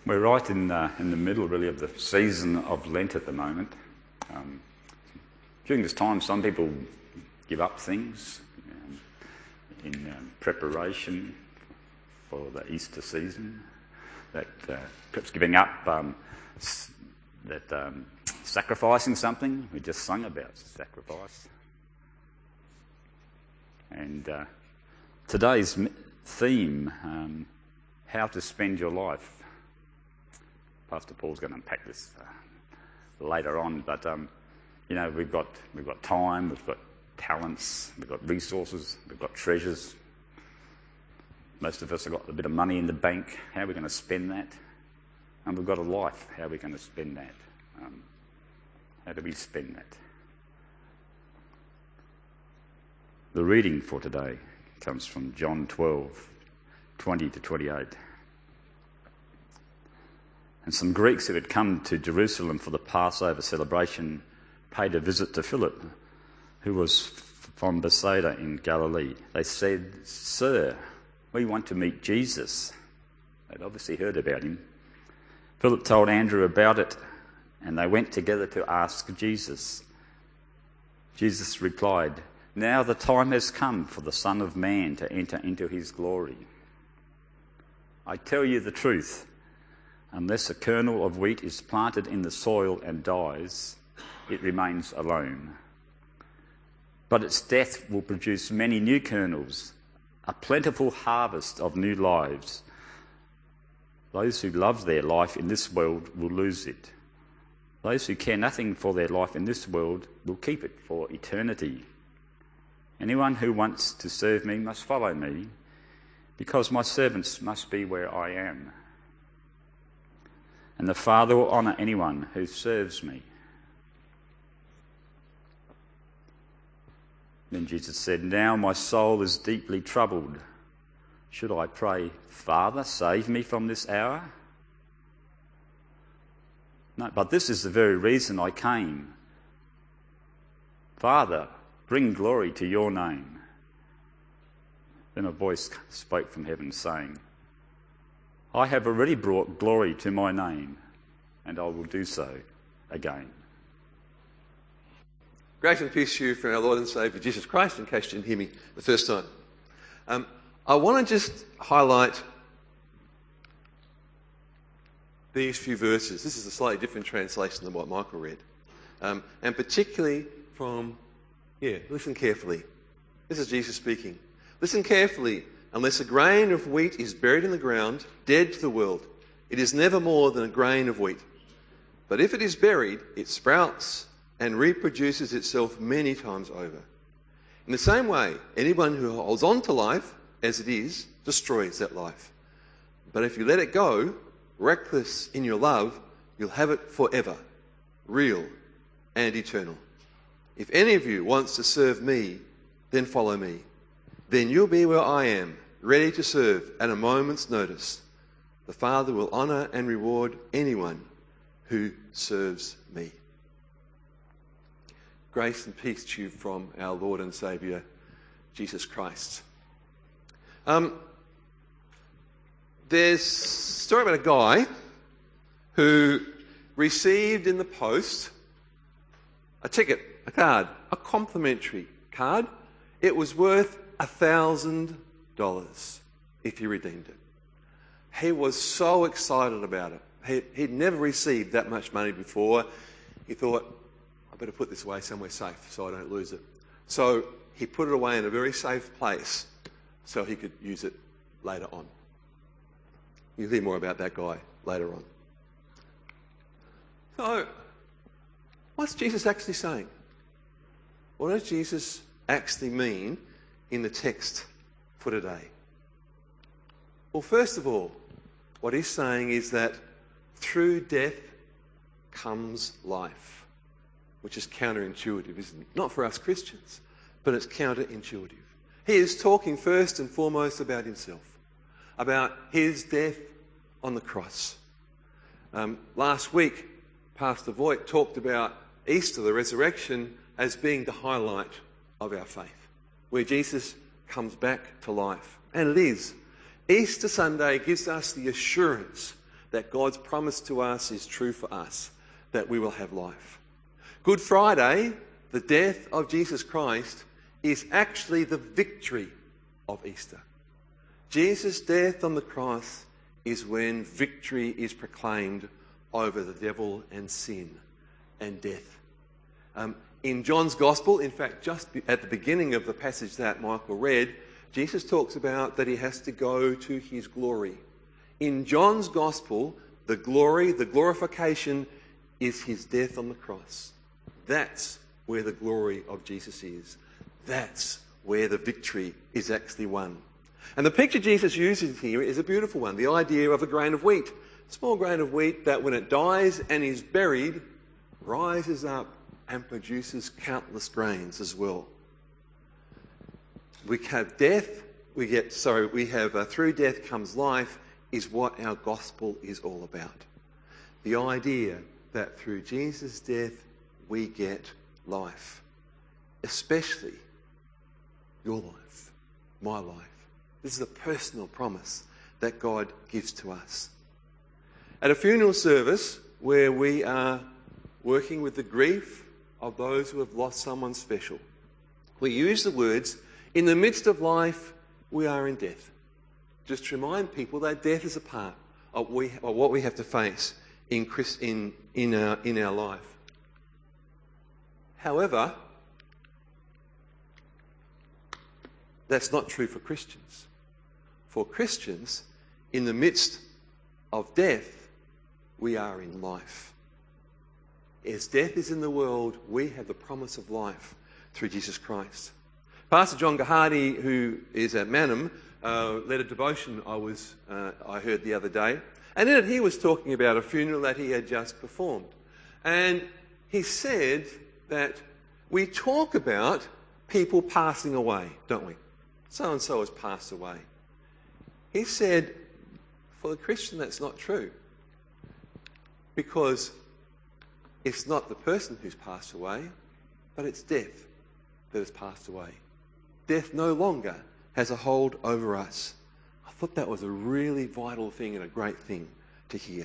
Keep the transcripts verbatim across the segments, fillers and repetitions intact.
We're right in uh, in the middle, really, of the season of Lent at the moment. Um, during this time, some people give up things um, in um, preparation for the Easter season. That uh, perhaps giving up, um, s- that um, sacrificing something. We just sung about sacrifice. And uh, today's theme, um, how to spend your life. Pastor Paul's going to unpack this uh, later on, but um, you know, we've got we've got time, we've got talents, we've got resources, we've got treasures. Most of us have got a bit of money in the bank. How are we going to spend that? And we've got a life. How are we going to spend that? Um, how do we spend that? The reading for today comes from John twelve, twenty to twenty-eight. And some Greeks who had come to Jerusalem for the Passover celebration paid a visit to Philip, who was from Bethsaida in Galilee. They said, "Sir, we want to meet Jesus." They'd obviously heard about him. Philip told Andrew about it, and they went together to ask Jesus. Jesus replied, "Now the time has come for the Son of Man to enter into his glory. I tell you the truth. Unless a kernel of wheat is planted in the soil and dies, it remains alone. But its death will produce many new kernels, a plentiful harvest of new lives. Those who love their life in this world will lose it. Those who care nothing for their life in this world will keep it for eternity. Anyone who wants to serve me must follow me, because my servants must be where I am. And the Father will honour anyone who serves me." Then Jesus said, "Now my soul is deeply troubled. Should I pray, 'Father, save me from this hour'? No, but this is the very reason I came. Father, bring glory to your name." Then a voice spoke from heaven, saying, "I have already brought glory to my name, and I will do so again." Grace and peace to you from our Lord and Saviour Jesus Christ, in case you didn't hear me the first time. Um, I want to just highlight these few verses. This is a slightly different translation than what Michael read. Um, and particularly from, yeah, listen carefully. This is Jesus speaking. "Listen carefully. Unless a grain of wheat is buried in the ground, dead to the world, it is never more than a grain of wheat. But if it is buried, it sprouts and reproduces itself many times over. In the same way, anyone who holds on to life as it is destroys that life. But if you let it go, reckless in your love, you'll have it forever, real and eternal. If any of you wants to serve me, then follow me. Then you'll be where I am, ready to serve at a moment's notice. The Father will honour and reward anyone who serves me." Grace and peace to you from our Lord and Saviour, Jesus Christ. Um, there's a story about a guy who received in the post a ticket, a card, a complimentary card. It was worth a thousand dollars if you redeemed it. He was so excited about it. He, he'd never received that much money before. He thought, I better put this away somewhere safe so I don't lose it. So he put it away in a very safe place so he could use it later on. You'll hear more about that guy later on. So, what's Jesus actually saying? What does Jesus actually mean in the text for today? Well, first of all, what he's saying is that through death comes life, which is counterintuitive, isn't it? Not for us Christians, but it's counterintuitive. He is talking first and foremost about himself, about his death on the cross. Um, last week, Pastor Voigt talked about Easter, the resurrection, as being the highlight of our faith, where Jesus comes back to life. And it is. Easter Sunday gives us the assurance that God's promise to us is true for us, that we will have life. Good Friday, the death of Jesus Christ, is actually the victory of Easter. Jesus' death on the cross is when victory is proclaimed over the devil and sin and death. Um, in John's Gospel, in fact, just at the beginning of the passage that Michael read, Jesus talks about that he has to go to his glory. In John's Gospel, the glory, the glorification is his death on the cross. That's where the glory of Jesus is. That's where the victory is actually won. And the picture Jesus uses here is a beautiful one, the idea of a grain of wheat. A small grain of wheat that when it dies and is buried, rises up and produces countless grains as well. We have death, we get, sorry, we have uh, through death comes life, is what our gospel is all about. The idea that through Jesus' death we get life, especially your life, my life. This is a personal promise that God gives to us. At a funeral service where we are working with the grief of those who have lost someone special, we use the words, in the midst of life, we are in death. Just to remind people that death is a part of, we, of what we have to face in, Christ, in, in, our, in our life. However, that's not true for Christians. For Christians, in the midst of death, we are in life. As death is in the world, we have the promise of life through Jesus Christ. Pastor John Gahadi, who is at Manham, uh, led a devotion I was uh, I heard the other day, and in it he was talking about a funeral that he had just performed. And he said that we talk about people passing away, don't we? So-and-so has passed away. He said, for the Christian, that's not true. Because it's not the person who's passed away, but it's death that has passed away. Death no longer has a hold over us. I thought that was a really vital thing and a great thing to hear.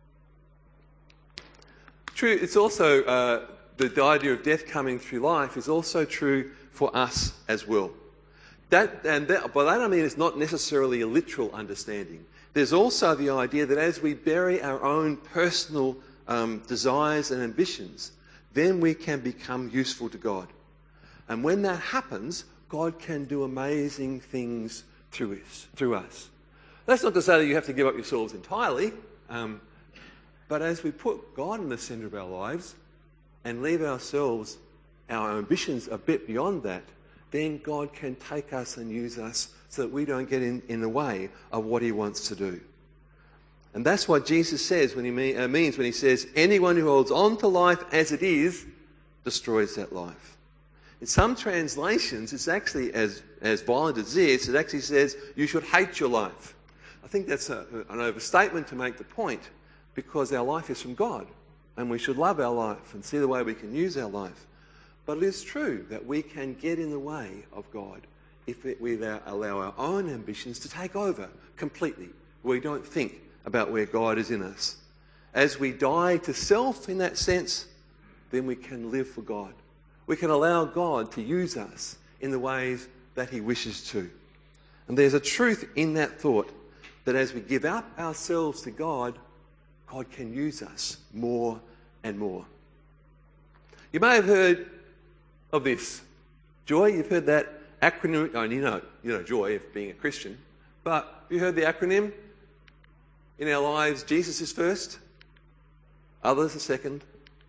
True, it's also, uh, the, the idea of death coming through life is also true for us as well. That, and that, by that I mean it's not necessarily a literal understanding. There's also the idea that as we bury our own personal um, desires and ambitions, then we can become useful to God. And when that happens, God can do amazing things through us. Through us. That's not to say that you have to give up yourselves entirely, um, but as we put God in the centre of our lives and leave ourselves, our ambitions a bit beyond that, then God can take us and use us so that we don't get in, in the way of what he wants to do. And that's what Jesus says when he mean, uh, means when he says, anyone who holds on to life as it is, destroys that life. In some translations, it's actually as, as violent as this, it actually says, you should hate your life. I think that's a, an overstatement to make the point, because our life is from God, and we should love our life and see the way we can use our life. But it is true that we can get in the way of God if we allow our own ambitions to take over completely. We don't think about where God is in us. As we die to self in that sense, then we can live for God. We can allow God to use us in the ways that he wishes to. And there's a truth in that thought that as we give up ourselves to God, God can use us more and more. You may have heard of this. Joy, you've heard that acronym. Oh, you know, you know joy of being a Christian. But have you heard the acronym? In our lives, Jesus is first, others are second,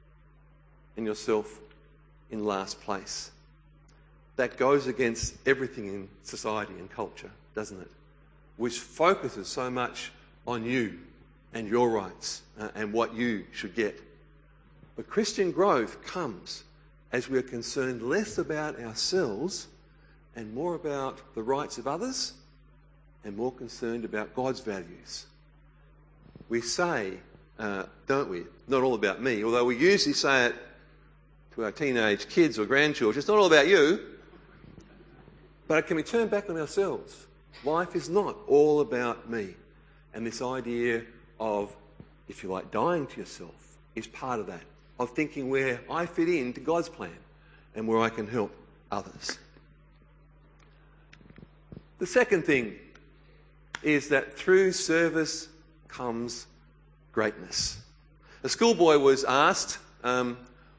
and yourself in last place. That goes against everything in society and culture, doesn't it? Which focuses so much on you and your rights uh, and what you should get. But Christian growth comes as we are concerned less about ourselves and more about the rights of others and more concerned about God's values. We say, uh, don't we, not all about me, although we usually say it to our teenage kids or grandchildren, it's not all about you, but it can be turned back on ourselves. Life is not all about me. And this idea of, if you like, dying to yourself is part of that, of thinking where I fit into God's plan and where I can help others. The second thing is that through service comes greatness. A schoolboy was asked um,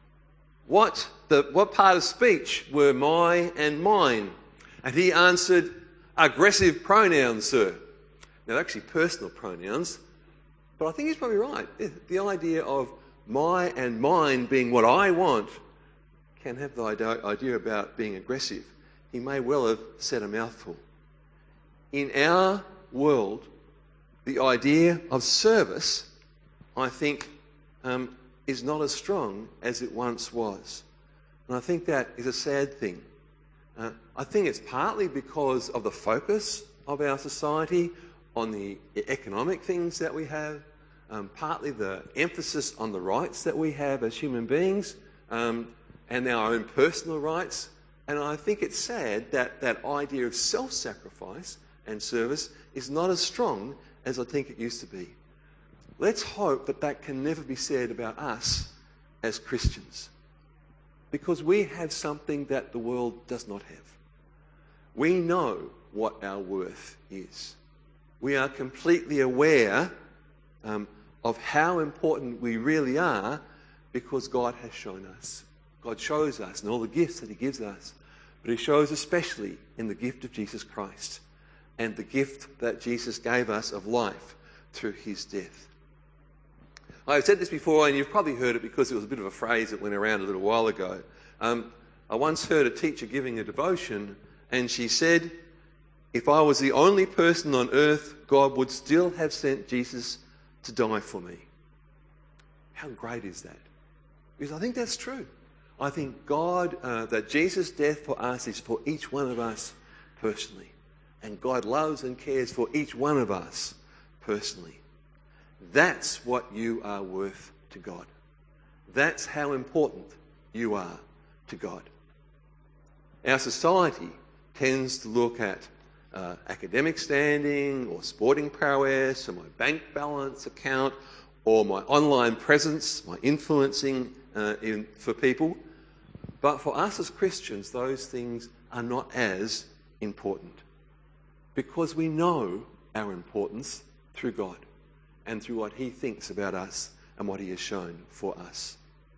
what, the, what part of speech were my and mine, and he answered, aggressive pronouns, sir. Now, they're actually personal pronouns, but I think he's probably right. The idea of my and mine being what I want can have the idea about being aggressive. He may well have said a mouthful. In our world, the idea of service, I think, um, is not as strong as it once was. And I think that is a sad thing. Uh, I think it's partly because of the focus of our society on the economic things that we have, um, partly the emphasis on the rights that we have as human beings, um, and our own personal rights. And I think it's sad that that idea of self-sacrifice and service is not as strong as I think it used to be. Let's hope that that can never be said about us as Christians, because we have something that the world does not have. We know what our worth is. We are completely aware um, of how important we really are because God has shown us. God shows us in all the gifts that he gives us, but he shows especially in the gift of Jesus Christ and the gift that Jesus gave us of life through his death. I've said this before, and you've probably heard it because it was a bit of a phrase that went around a little while ago. Um, I once heard a teacher giving a devotion, and she said, if I was the only person on earth, God would still have sent Jesus to die for me. How great is that? Because I think that's true. I think God, uh, that Jesus' death for us is for each one of us personally. And God loves and cares for each one of us personally. That's what you are worth to God. That's how important you are to God. Our society tends to look at uh, academic standing or sporting prowess or my bank balance account or my online presence, my influencing uh, in, for people. But for us as Christians, those things are not as important because we know our importance through God and through what he thinks about us and what he has shown for us.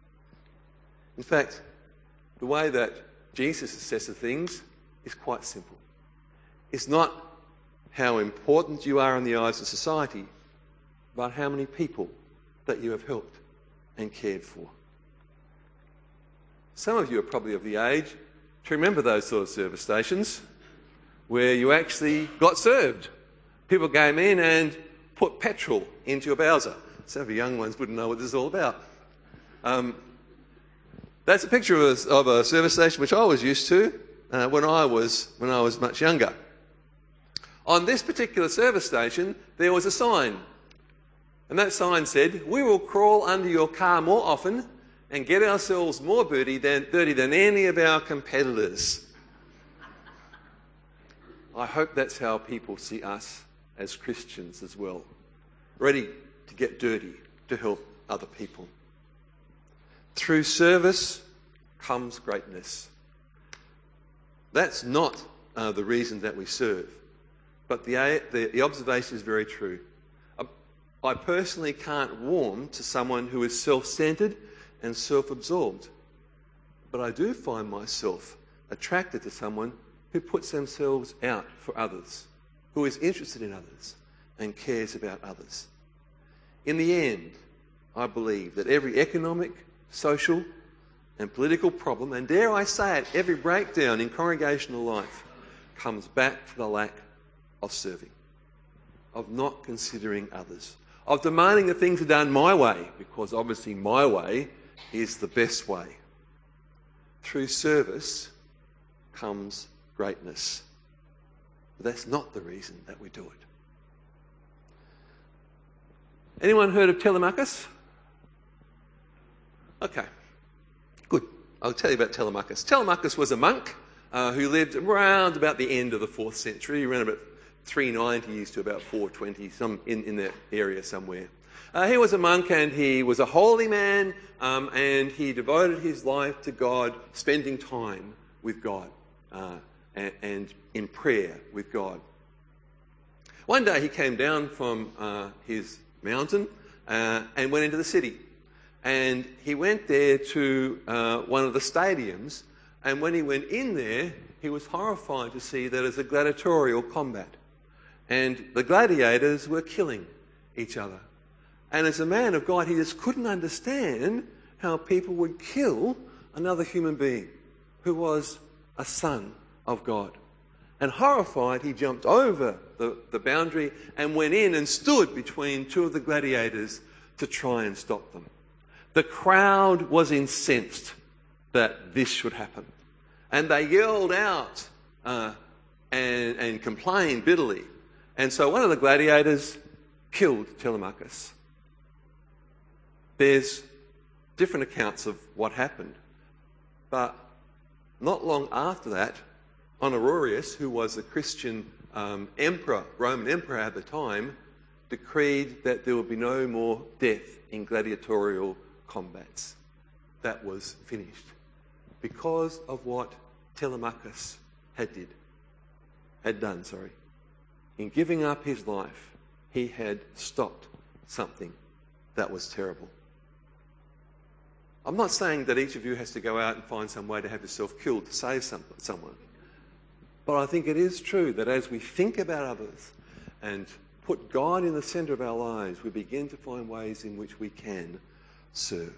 In fact, the way that Jesus assesses things is quite simple. It's not how important you are in the eyes of society, but how many people that you have helped and cared for. Some of you are probably of the age to remember those sort of service stations where you actually got served. People came in and put petrol into your Bowser. Some of you young ones wouldn't know what this is all about. Um, that's a picture of a, of a service station which I was used to uh, when I was when I was much younger. On this particular service station, there was a sign, and that sign said, "We will crawl under your car more often and get ourselves more dirty than, dirty than any of our competitors." I hope that's how people see us as Christians as well, ready to get dirty to help other people. Through service comes greatness. That's not uh, the reason that we serve, but the, the, the observation is very true. I, I personally can't warm to someone who is self-centered and self-absorbed, but I do find myself attracted to someone who puts themselves out for others, who is interested in others and cares about others. In the end, I believe that every economic, social and political problem, and dare I say it, every breakdown in congregational life comes back to the lack of serving, of not considering others, of demanding that things are done my way, because obviously my way is the best way. Through service comes greatness. But that's not the reason that we do it. Anyone heard of Telemachus? Okay, good. I'll tell you about Telemachus. Telemachus was a monk uh, who lived around about the end of the fourth century, around about three nineties to about four twenty, some in, in that area somewhere. Uh, he was a monk and he was a holy man, um, and he devoted his life to God, spending time with God uh, and, and in prayer with God. One day he came down from uh, his mountain uh, and went into the city. And he went there to uh, one of the stadiums, and when he went in there, he was horrified to see that it's a gladiatorial combat. And the gladiators were killing each other. And as a man of God, he just couldn't understand how people would kill another human being who was a son of God. And horrified, he jumped over the, the boundary and went in and stood between two of the gladiators to try and stop them. The crowd was incensed that this should happen. And they yelled out uh, and, and complained bitterly. And so one of the gladiators killed Telemachus. There's different accounts of what happened. But not long after that, Honorius, who was a Christian um, emperor, Roman emperor at the time, decreed that there would be no more death in gladiatorial combats. That was finished because of what Telemachus had did, had done. Sorry, in giving up his life, he had stopped something that was terrible. I'm not saying that each of you has to go out and find some way to have yourself killed to save some, someone. But I think it is true that as we think about others and put God in the centre of our lives, we begin to find ways in which we can serve.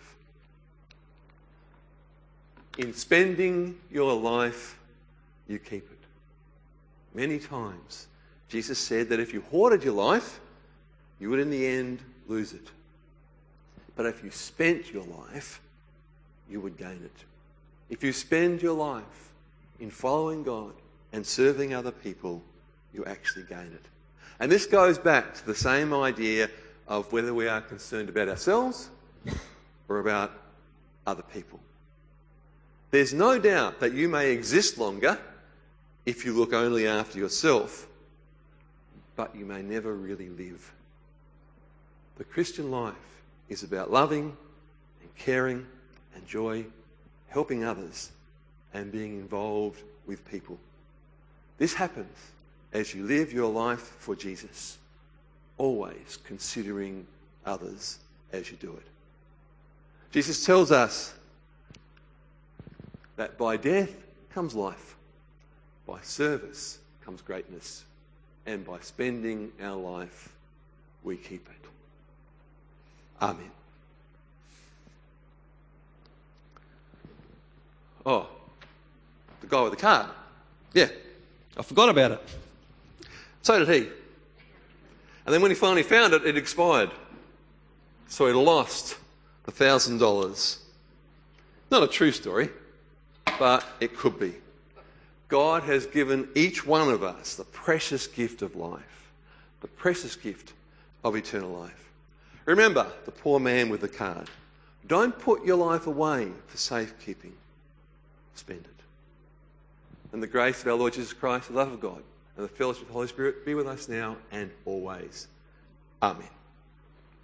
In spending your life, you keep it. Many times, Jesus said that if you hoarded your life, you would in the end lose it. But if you spent your life, you would gain it. If you spend your life in following God and serving other people, you actually gain it. And this goes back to the same idea of whether we are concerned about ourselves or about other people. There's no doubt that you may exist longer if you look only after yourself, but you may never really live. The Christian life is about loving and caring and joy, helping others, and being involved with people. This happens as you live your life for Jesus, always considering others as you do it. Jesus tells us that by death comes life, by service comes greatness, and by spending our life, we keep it. Amen. Oh, the guy with the card. Yeah, I forgot about it. So did he. And then when he finally found it, it expired. So he lost a thousand dollars. Not a true story, but it could be. God has given each one of us the precious gift of life, the precious gift of eternal life. Remember the poor man with the card. Don't put your life away for safekeeping. Spend it. And the grace of our Lord Jesus Christ, the love of God, and the fellowship of the Holy Spirit be with us now and always. Amen.